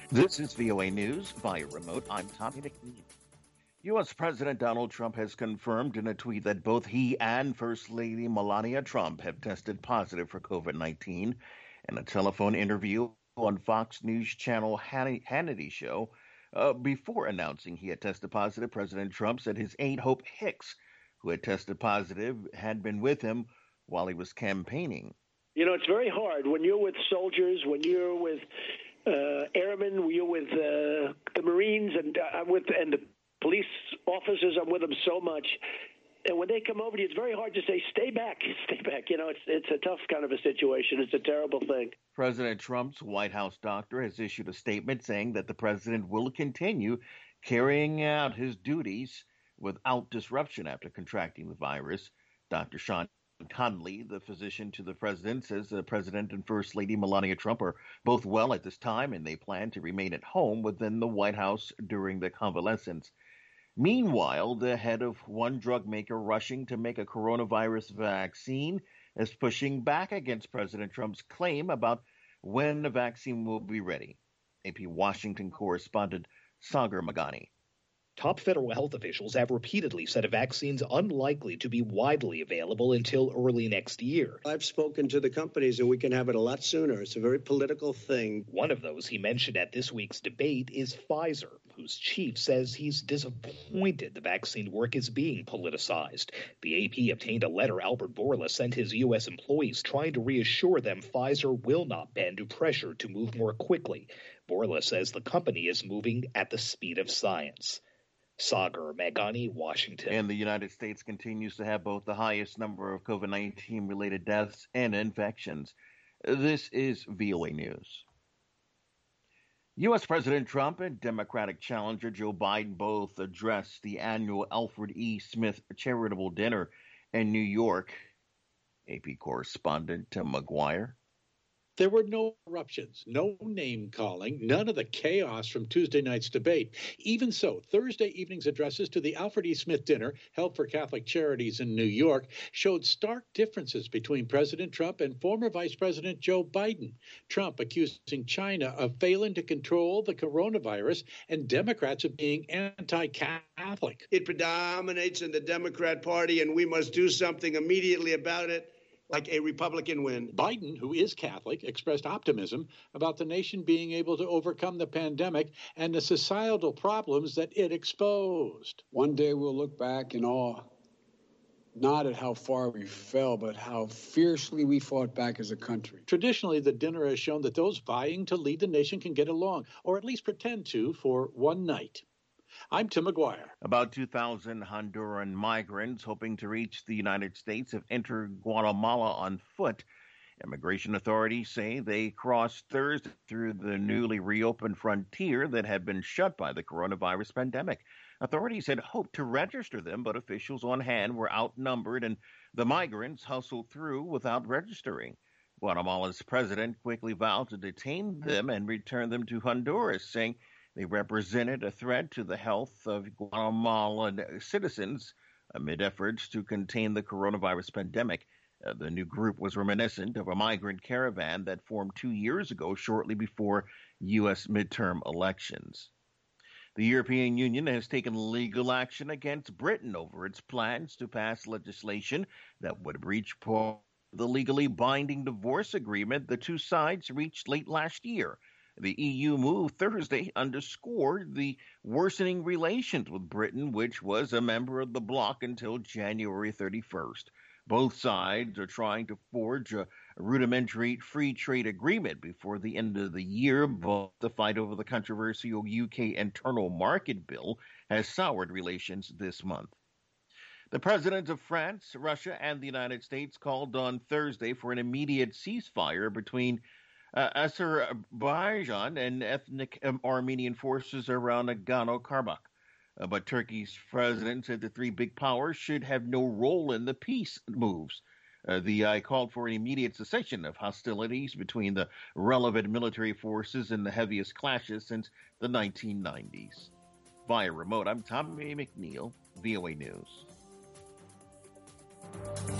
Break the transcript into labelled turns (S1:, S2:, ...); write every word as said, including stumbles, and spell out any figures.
S1: This is V O A News via remote. I'm Tommy McNeil. U S. President Donald Trump has confirmed in a tweet that both he and First Lady Melania Trump have tested positive for COVID nineteen. In a telephone interview on Fox News Channel Hannity show, uh, before announcing he had tested positive, President Trump said his aide Hope Hicks, who had tested positive, had been with him while he was campaigning.
S2: You know, it's very hard when you're with soldiers, when you're with uh, airmen, when you're with uh, the Marines, and uh, with and the police officers. I'm with them so much. And when they come over to you, it's very hard to say, stay back, stay back. You know, it's it's a tough kind of a situation. It's a terrible thing.
S1: President Trump's White House doctor has issued a statement saying that the president will continue carrying out his duties without disruption after contracting the virus. Doctor Sean Conley, the physician to the president, says the president and First Lady Melania Trump are both well at this time, and they plan to remain at home within the White House during the convalescence. Meanwhile, the head of one drug maker rushing to make a coronavirus vaccine is pushing back against President Trump's claim about when the vaccine will be ready. A P Washington correspondent Sagar Magani.
S3: Top federal health officials have repeatedly said a vaccine's unlikely to be widely available until early next year.
S4: I've spoken to the companies and we can have it a lot sooner. It's a very political thing.
S3: One of those he mentioned at this week's debate is Pfizer, whose chief says he's disappointed the vaccine work is being politicized. The A P obtained a letter Albert Bourla sent his U S employees trying to reassure them Pfizer will not bend to pressure to move more quickly. Bourla says the company is moving at the speed of science. Sagar Magani, Washington.
S1: And the United States continues to have both the highest number of COVID nineteen related deaths and infections. This is V O A News. U S. President Trump and Democratic challenger Joe Biden both addressed the annual Alfred E. Smith charitable dinner in New York. A P correspondent Tim McGuire.
S5: There were no eruptions, no name-calling, none of the chaos from Tuesday night's debate. Even so, Thursday evening's addresses to the Alfred E. Smith dinner, held for Catholic Charities in New York, showed stark differences between President Trump and former Vice President Joe Biden. Trump accusing China of failing to control the coronavirus, and Democrats of being anti-Catholic.
S4: It predominates in the Democrat Party, and we must do something immediately about it. Like a Republican win.
S5: Biden, who is Catholic, expressed optimism about the nation being able to overcome the pandemic and the societal problems that it exposed.
S6: One day we'll look back in awe, not at how far we fell, but how fiercely we fought back as a country.
S5: Traditionally, the dinner has shown that those vying to lead the nation can get along, or at least pretend to, for one night. I'm Tim McGuire.
S1: About two thousand Honduran migrants hoping to reach the United States have entered Guatemala on foot. Immigration authorities say they crossed Thursday through the newly reopened frontier that had been shut by the coronavirus pandemic. Authorities had hoped to register them, but officials on hand were outnumbered, and the migrants hustled through without registering. Guatemala's president quickly vowed to detain them and return them to Honduras, saying they represented a threat to the health of Guatemalan citizens amid efforts to contain the coronavirus pandemic. Uh, the new group was reminiscent of a migrant caravan that formed two years ago, shortly before U S midterm elections. The European Union has taken legal action against Britain over its plans to pass legislation that would breach the legally binding divorce agreement the two sides reached late last year. The E U move Thursday underscored the worsening relations with Britain, which was a member of the bloc until January thirty-first. Both sides are trying to forge a rudimentary free trade agreement before the end of the year, but the fight over the controversial U K internal market bill has soured relations this month. The presidents of France, Russia, and the United States called on Thursday for an immediate ceasefire between Uh, Azerbaijan and ethnic um, Armenian forces around Nagorno-Karabakh. Uh, but Turkey's president said the three big powers should have no role in the peace moves. Uh, the I uh, called for an immediate cessation of hostilities between the relevant military forces in the heaviest clashes since the nineteen nineties. Via remote, I'm Tommy McNeil, V O A News.